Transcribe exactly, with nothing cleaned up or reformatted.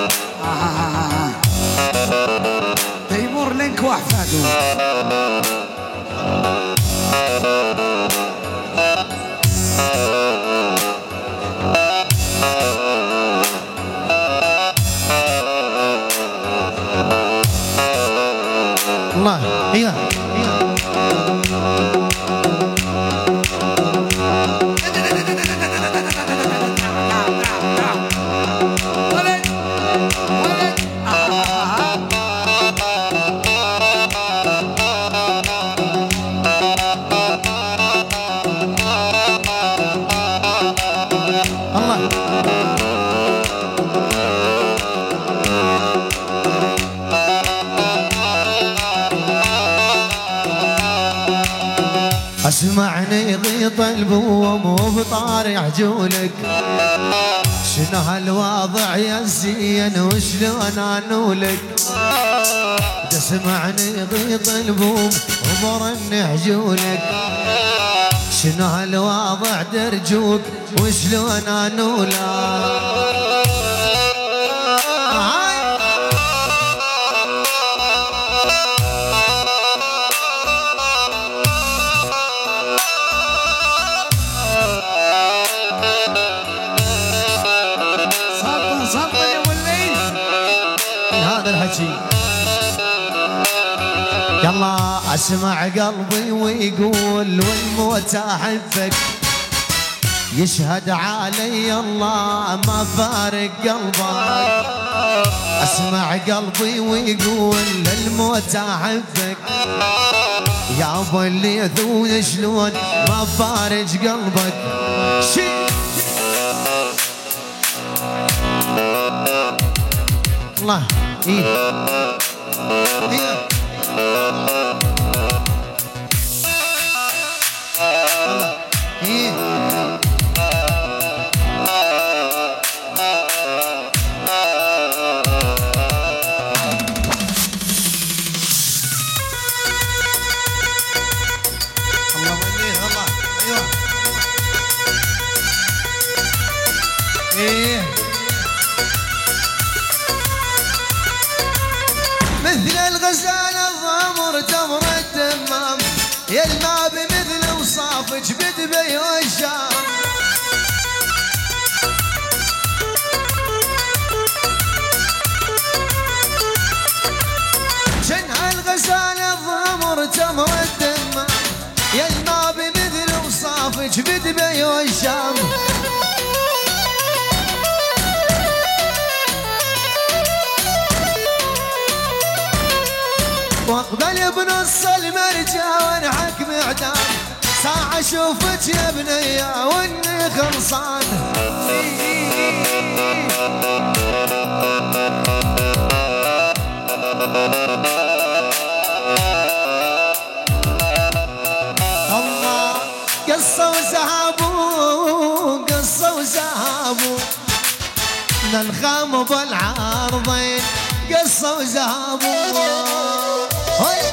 تيمور لينك واحفاده. الله ايوه اسمعني غيط البوم وبطاري عجولك، شنو هالواضع يا الزين وشلون انولك. تسمعني غيط البوم وبرن عجولك، شنو هالواضع درجوك وشلون انولك. يلا اسمع قلبي ويقول والموت احبك، يشهد علي الله ما فارق قلبك. اسمع قلبي ويقول للموت احبك، يا ابو الليث شلون ما فارج قلبك. شي الله ايه ايه مثل الغزالة الضمر تمر الدمام، يا الماء بمثل وصاف جبد بي والشام. شنها الغزالة الضمر تمر الدمام، يا الماء بمثل وصاف جبد بي والشام. واقبل بنص المرجع وانحك معدام، ساعة اشوفك يا بنية واني خلصان. الله قصة وسحابو قصة وسحابو، للخام بالعارضين قصة وسحابو. هاي